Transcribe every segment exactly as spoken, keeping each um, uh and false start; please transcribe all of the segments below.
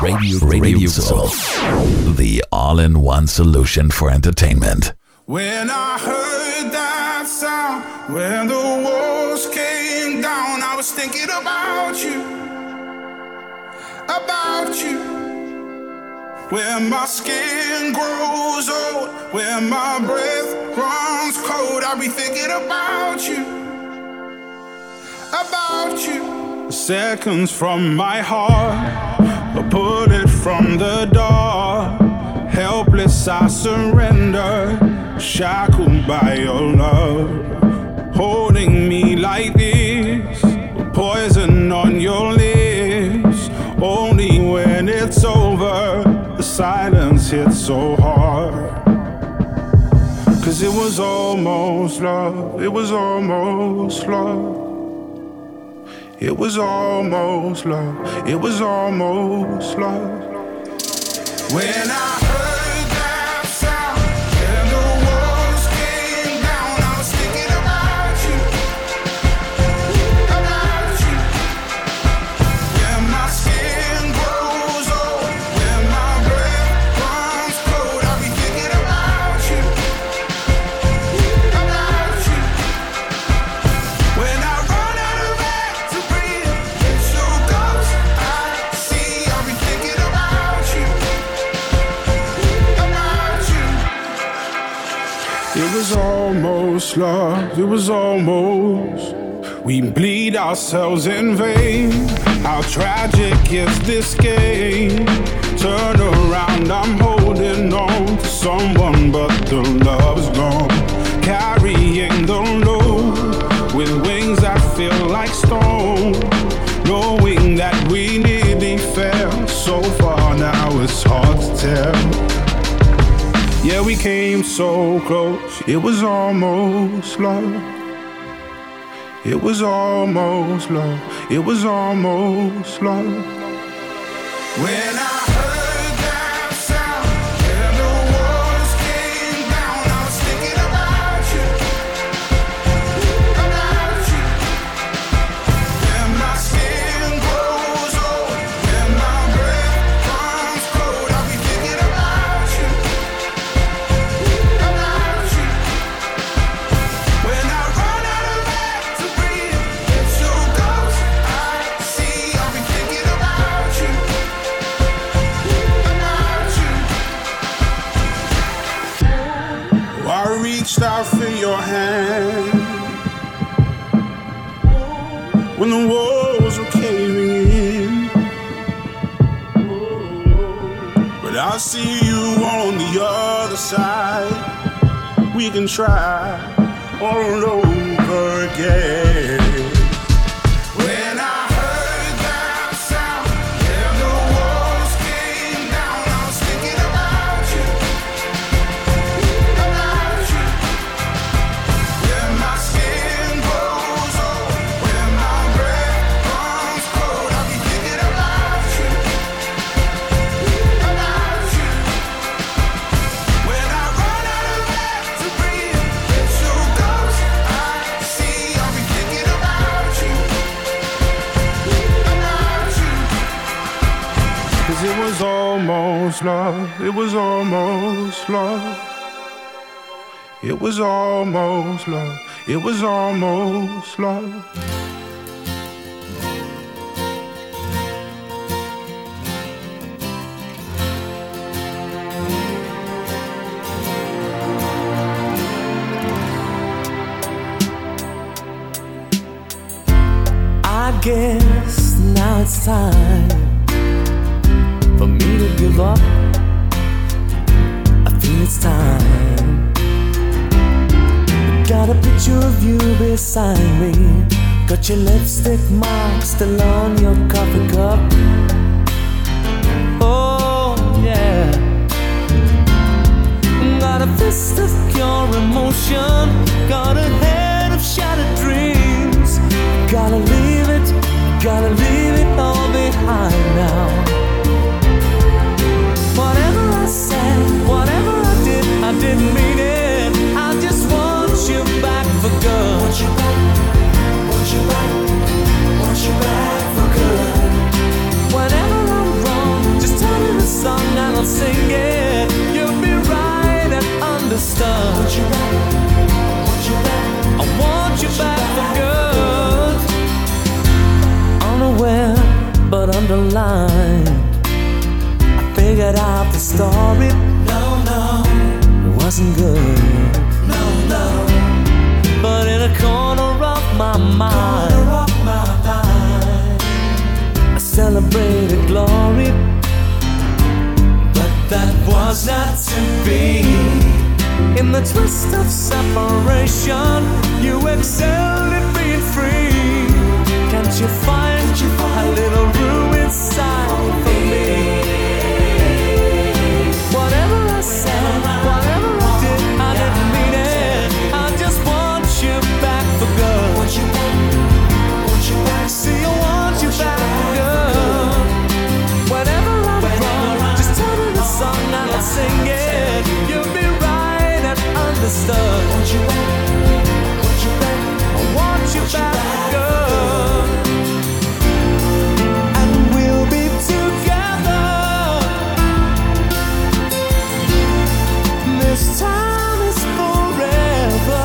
Radio, Radio Soul. The all-in-one solution for entertainment. When I heard that sound, when the walls came down, I was thinking about you, about you. When my skin grows old, when my breath runs cold, I'll be thinking about you, about you. Seconds from my heart, a bullet from the door. Helpless I surrender, shackled by your love. Holding me like this, poison on your lips. Only when it's over, the silence hits so hard. Cause it was almost love, it was almost love. It was almost love, it was almost love. When I heard that sound, when the walls came down, I was thinking about you, about you. When my skin grows old, when my breath runs cold, I'll be thinking about you, about you. When I run out of air to breathe, it's your ghost I see, I'll be thinking about you. It was almost love, it was almost. We bleed ourselves in vain. How tragic is this game? Turn around, I'm holding on to someone, but the love's gone. Carrying the load with wings that feel like stone. Knowing that we nearly fell so far, now it's hard to tell. Yeah, we came so close, it was almost love. It was almost love, it was almost love. When I heard that sound, when the walls came down, I was thinking about you, about you. When my skin grows old, when my breath runs cold, I'll be thinking about you. Reached out for your hand when the walls were caving in, but I see you on the other side. We can try all over again. When I heard that sound, when the walls came down, I was thinking about you. It was almost love, it was almost love. It was almost love, it was almost love. I guess now it's time for me to give up. I feel it's time. Got a picture of you beside me. Got your lipstick mark still on your coffee cup. Oh yeah. Got a fist of pure emotion. Got a head of shattered dreams. Gotta leave it, gotta leave it all behind now. Whatever I said, whatever I did, I didn't mean it. I just want you back for good. Want you back, want you back, want you back for good. Whenever I'm wrong, just but underlined. I figured out the story. No, no, it wasn't good. No, no, but in a corner of my mind, corner of my mind, I celebrated glory, but that was not to be. In the twist of separation, you excelled at being free. Can't you find, Can't you find a little room inside for me? Whatever I said, whatever I did, I didn't mean it. I just want you back for good. Want you back, want you back. See, I want you back for good. Whenever I'm wrong, just tell me the song and I'll sing it. You'll be right and understood. Want you back, want you back. I want you back for good. And we'll be together. This time is forever.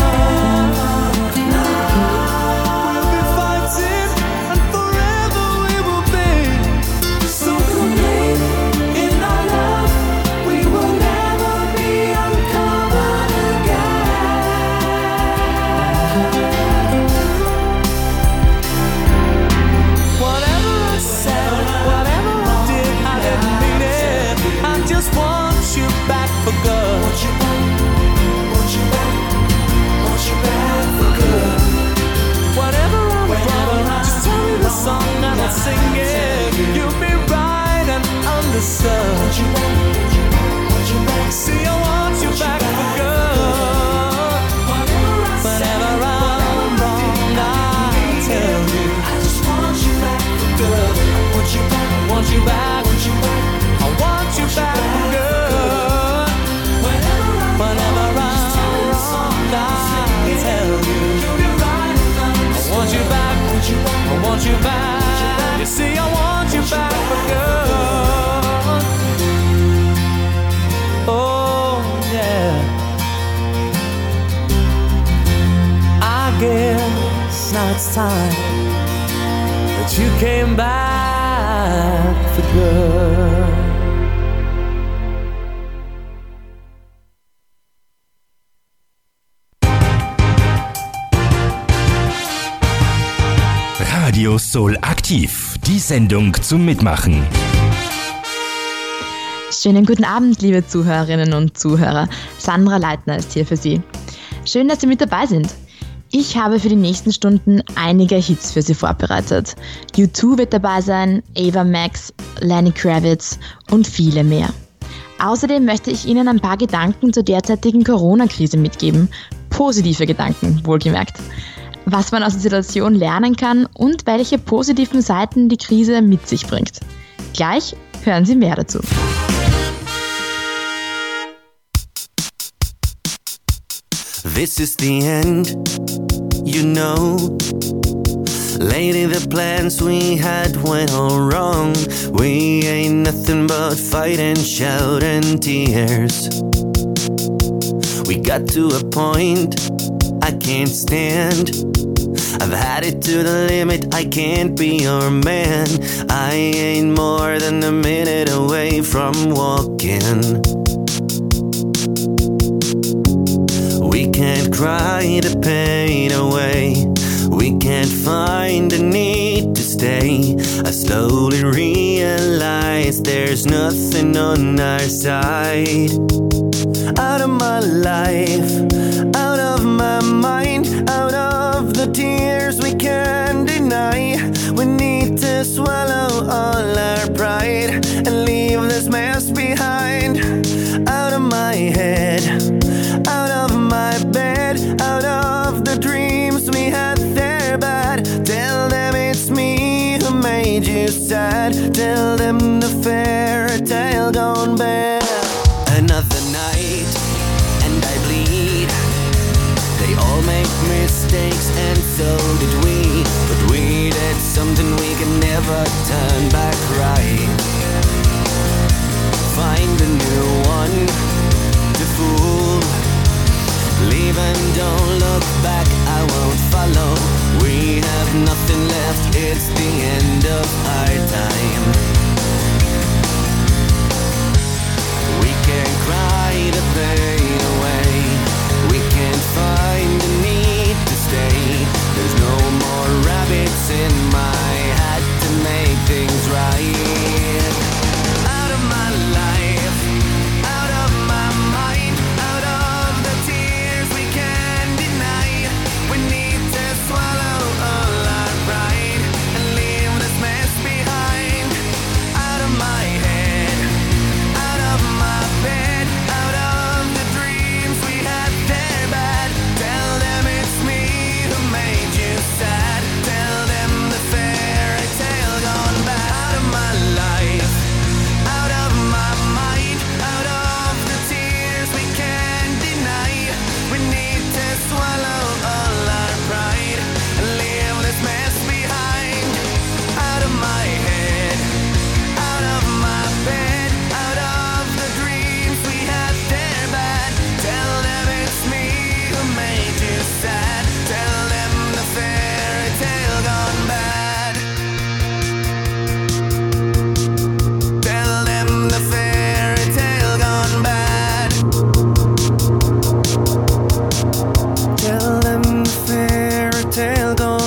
We'll be fighting and forever we will be. So complete in our love, we will never be uncovered again. Whatever I said, whatever I did, I didn't mean it. I just want you back for good. Want you back, want you back, want you back for good. Whatever I'm wrong, just tell me the song and I'll sing it. You'll be right and understood. Want you back, want you back. See, I want you back for good. Whenever I'm wrong, I'll tell you. I just want you back for good. I want you back, I want you back, want you back. I want you back for good. Whenever I'm wrong, I'll tell you. I want you back, I want you back. You see, I want you back for good. Oh, yeah. I guess now it's time that you came back for good. Radio Soul aktiv, die Sendung zum Mitmachen. Schönen guten Abend, liebe Zuhörerinnen und Zuhörer. Sandra Leitner ist hier für Sie. Schön, dass Sie mit dabei sind. Ich habe für die nächsten Stunden einige Hits für Sie vorbereitet. U zwei wird dabei sein, Ava Max, Lenny Kravitz und viele mehr. Außerdem möchte ich Ihnen ein paar Gedanken zur derzeitigen Corona-Krise mitgeben. Positive Gedanken, wohlgemerkt. Was man aus der Situation lernen kann und welche positiven Seiten die Krise mit sich bringt. Gleich hören Sie mehr dazu. This is the end, you know. Lately the plans we had went all wrong. We ain't nothing but fight and shout and tears. We got to a point I can't stand. I've had it to the limit, I can't be your man. I ain't more than a minute away from walking. We can't cry the pain away. We can't find the need to stay. I slowly realize there's nothing on our side. Out of my life, out of my mind, out of the tears we can't deny. We need to swallow all our pride and leave this mess behind. Out of my head, out of my bed, out of the dreams we had there bad. Tell them it's me who made you sad. Tell them the fairy tale gone bad. Another night and I bleed. They all make mistakes and so did we. But we did something we can never turn back right. Find a new one to fool. Leave and don't look back, I won't follow. We have nothing left, it's the end of our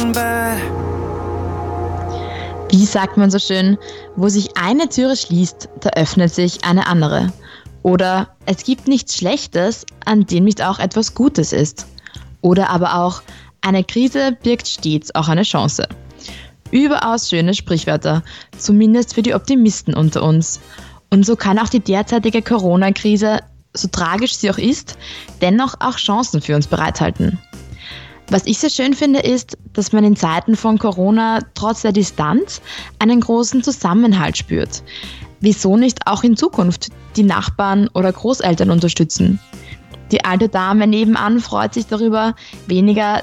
going bad. Wie sagt man so schön, wo sich eine Türe schließt, da öffnet sich eine andere. Oder es gibt nichts Schlechtes, an dem nicht auch etwas Gutes ist. Oder aber auch, eine Krise birgt stets auch eine Chance. Überaus schöne Sprichwörter, zumindest für die Optimisten unter uns. Und so kann auch die derzeitige Corona-Krise, so tragisch sie auch ist, dennoch auch Chancen für uns bereithalten. Was ich sehr schön finde, ist, dass man in Zeiten von Corona trotz der Distanz einen großen Zusammenhalt spürt. Wieso nicht auch in Zukunft die Nachbarn oder Großeltern unterstützen? Die alte Dame nebenan freut sich darüber, weniger